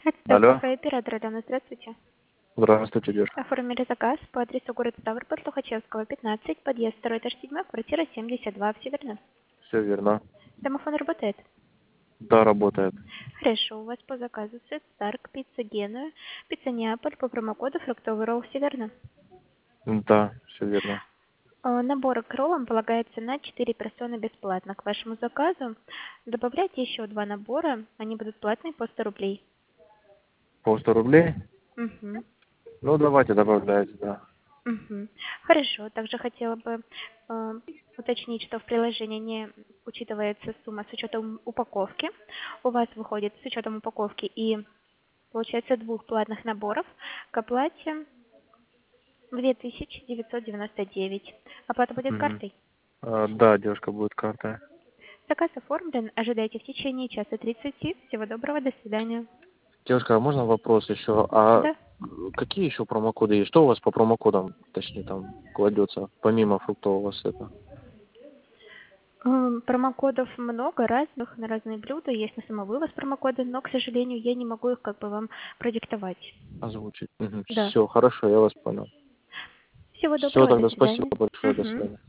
Это Алло, кафе-оператор, Дана, здравствуйте. здравствуйте, девушка. Оформили заказ по адресу город Ставрополь, Тухачевского, 15, подъезд 2 этаж 7, квартира 72, все верно? Все верно. Домофон работает? Да, работает. Хорошо, у вас по заказу сет Старк, пицца Генуя, пицца Неаполь по промокоду фруктовый ролл, все верно? Да, все верно. Набор к роллам полагается на 4 персоны бесплатно. К вашему заказу добавляйте еще 2 набора, они будут платные по 100 рублей. По 100 рублей? Мгм. Ну, давайте добавляйте, да. Мгм. Хорошо. Также хотела бы уточнить, что в приложении не учитывается сумма с учетом упаковки. У вас выходит с учетом упаковки и получается двух платных наборов к оплате 2999. Оплата будет Мгм. картой. Да, девушка будет карта. Заказ оформлен. Ожидайте в течение часа 30. Всего доброго. До свидания. Девушка, а можно вопрос еще? А Да. какие еще промокоды есть? Что у вас по промокодам, точнее, там кладется, помимо фруктового сета? Промокодов много разных на разные блюда. Есть на самовывоз промокоды, но, к сожалению, я не могу их как бы вам продиктовать. Озвучить. Да. Все, хорошо, я вас понял. Всего Все, доброго, до тогда спасибо свидания. большое, до Мгм. свидания.